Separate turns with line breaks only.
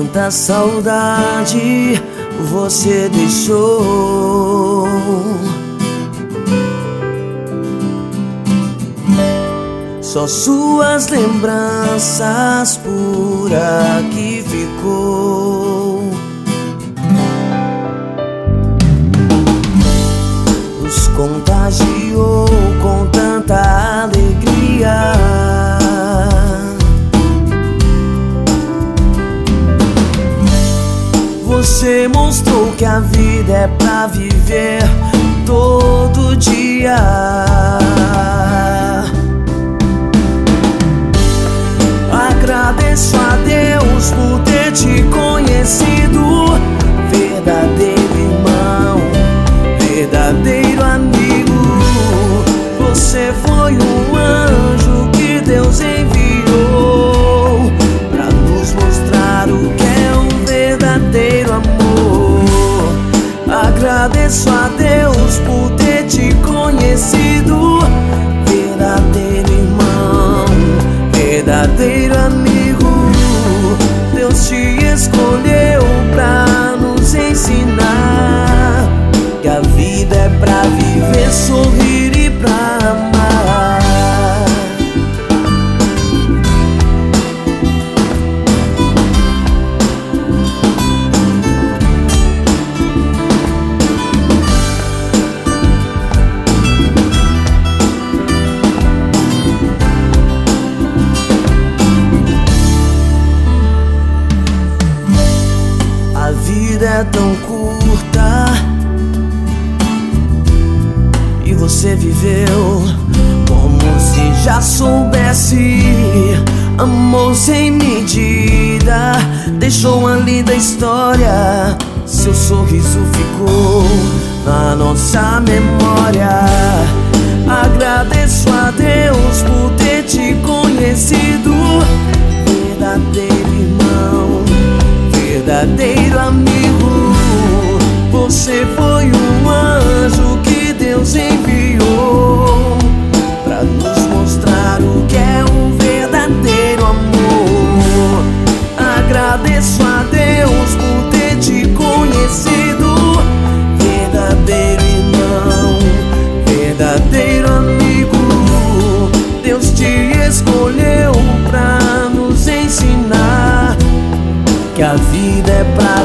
Quanta saudade você deixou. Só suas lembranças por aqui ficou. Nos contagiou com tanta alegria. Você mostrou que a vida é pra viver todo dia. Agradeço a Deus por ter te conhecido. Verdadeiro irmão, verdadeiro amigo. Você foi um anjo que Deus enviou pra nos mostrar o que é um verdadeiro amor. Agradeço a Deus por ter te conhecido. Verdadeiro irmão, verdadeiro amigo. Deus te escolheu pra nos ensinar que a vida é pra viver, sorrir e pra amar. A vida é tão curta e você viveu como se já soubesse. Amor sem medida, deixou uma linda história. Seu sorriso ficou na nossa memória. Agradeço a Deus por ter te conhecido. Verdadeiro irmão, verdadeiro amigo. Você foi um anjo que Deus enviou pra nos mostrar o que é um verdadeiro amor. Agradeço a Deus por ter te conhecido. Verdadeiro irmão, verdadeiro amigo. Deus te escolheu pra nos ensinar que a vida é pra